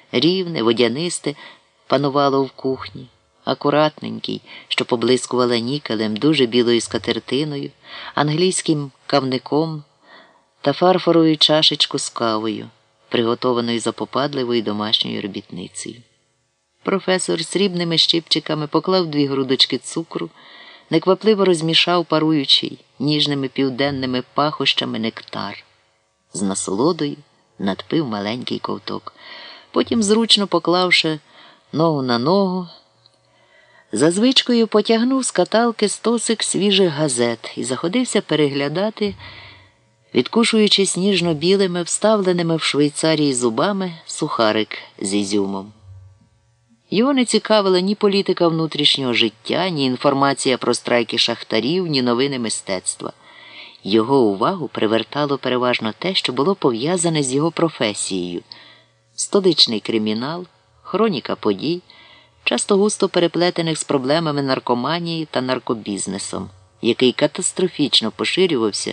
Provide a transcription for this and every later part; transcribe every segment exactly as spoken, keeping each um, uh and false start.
рівне, водянисте, панувало в кухні. Акуратненький, що поблискувала нікелем, дуже білою скатертиною, англійським кавником та фарфоровою чашечку з кавою, приготованою запопадливою домашньою робітницею. Професор срібними щипчиками поклав дві грудочки цукру, неквапливо розмішав паруючий ніжними південними пахощами нектар. З насолодою надпив маленький ковток. Потім, зручно поклавши ногу на ногу, за звичкою потягнув з каталки стосик свіжих газет і заходився переглядати, відкушуючи сніжно-білими, вставленими в Швейцарії зубами, сухарик з ізюмом. Його не цікавила ні політика внутрішнього життя, ні інформація про страйки шахтарів, ні новини мистецтва. Його увагу привертало переважно те, що було пов'язане з його професією – столичний кримінал, хроніка подій, часто густо переплетених з проблемами наркоманії та наркобізнесом, який катастрофічно поширювався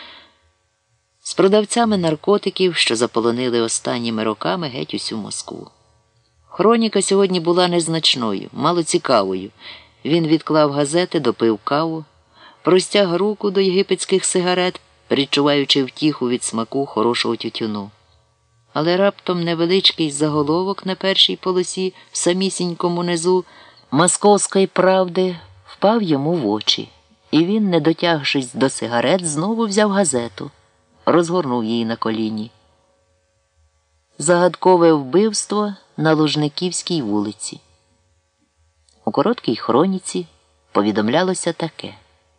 з продавцями наркотиків, що заполонили останніми роками геть усю Москву. Хроніка сьогодні була незначною, малоцікавою. Він відклав газети, допив каву, простяг руку до єгипетських сигарет, відчуваючи втіху від смаку хорошого тютюну. Але раптом невеличкий заголовок на першій полосі в самісінькому низу «Московської правди» впав йому в очі, і він, не дотягшись до сигарет, знову взяв газету, розгорнув її на коліні. Загадкове вбивство на Лужниківській вулиці. У короткій хроніці повідомлялося таке.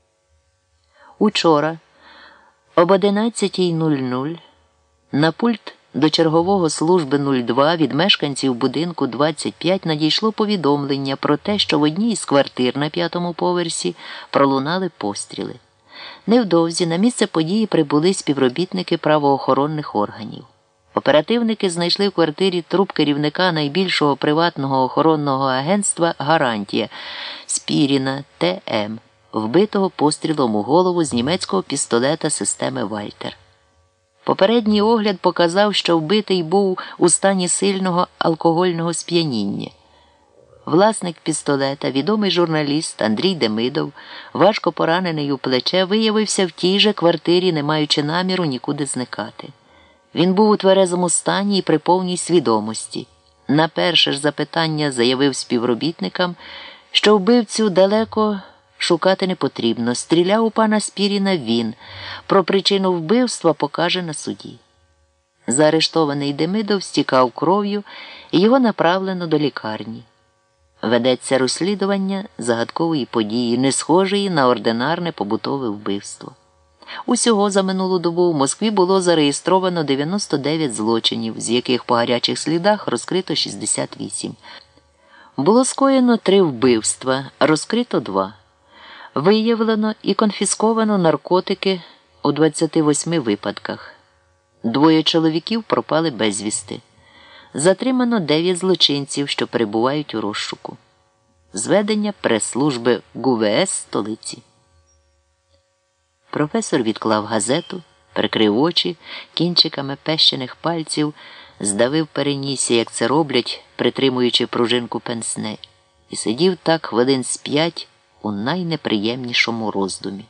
Учора об одинадцятій нуль нуль на пульт до чергового служби нуль два від мешканців будинку двадцять п'ять надійшло повідомлення про те, що в одній із квартир на п'ятому поверсі пролунали постріли. Невдовзі на місце події прибули співробітники правоохоронних органів. Оперативники знайшли в квартирі труп керівника найбільшого приватного охоронного агентства «Гарантія» Спіріна Т М, вбитого пострілом у голову з німецького пістолета системи «Вальтер». Попередній огляд показав, що вбитий був у стані сильного алкогольного сп'яніння. Власник пістолета, відомий журналіст Андрій Демидов, важко поранений у плече, виявився в тій же квартирі, не маючи наміру нікуди зникати. Він був у тверезому стані і при повній свідомості. На перше ж запитання заявив співробітникам, що вбивцю далеко шукати не потрібно. Стріляв у пана Спіріна він. Про причину вбивства покаже на суді. Заарештований Демидов стікав кров'ю і його направлено до лікарні. Ведеться розслідування загадкової події, не схожої на ординарне побутове вбивство. Усього за минулу добу в Москві було зареєстровано дев'яносто дев'ять злочинів, з яких по гарячих слідах розкрито шістдесят вісім. Було скоєно три вбивства, розкрито два. Виявлено і конфісковано наркотики у двадцяти восьми випадках. Двоє чоловіків пропали безвісти. Затримано дев'ять злочинців, що перебувають у розшуку. Зведення прес-служби ГУВС столиці. Професор відклав газету, прикрив очі, кінчиками пещених пальців здавив перенісся, як це роблять, притримуючи пружинку пенсне, і сидів так хвилин з п'ять у найнеприємнішому роздумі.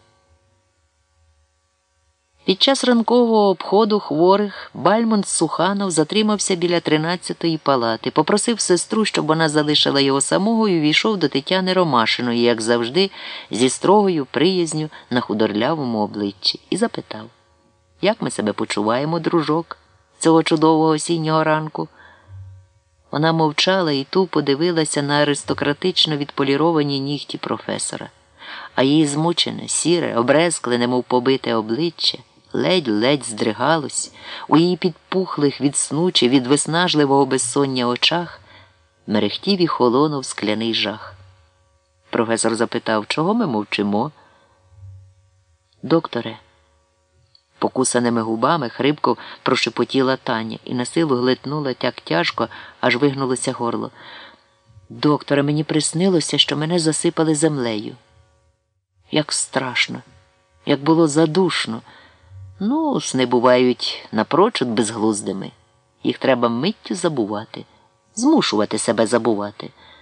Під час ранкового обходу хворих Бальмонт Суханов затримався біля тринадцятої палати, попросив сестру, щоб вона залишила його самого, і увійшов до Тетяни Ромашиної, як завжди, зі строгою приязню на худорлявому обличчі, і запитав: «Як ми себе почуваємо, дружок, цього чудового осіннього ранку?» Вона мовчала і тупо дивилася на аристократично відполіровані нігті професора, а її змучене, сіре, обрезкле, немов побите обличчя ледь-ледь здригалось, у її підпухлих від сну чи від виснажливого безсоння очах мерехтів і холонув скляний жах. Професор запитав: «Чого ми мовчимо?» «Докторе», покусаними губами хрипко прошепотіла Таня і на силу глитнула так тяжко, аж вигнулося горло. «Докторе, мені приснилося, що мене засипали землею. Як страшно, як було задушно. Ну, сни бувають напрочуд безглуздими. Їх треба миттю забувати. змушувати себе забувати.